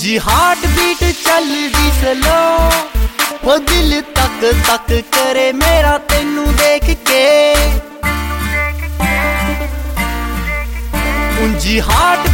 ਉਂਜੀ heart beat ਚੱਲਦੀ slow, ਉਹ ਦਿਲ ਤੱਕ ਤੱਕ ਕਰੇ ਮੇਰਾ ਤੈਨੂੰ ਦੇਖ ਕੇ। ਉਂਜੀ ਹਾਰਟ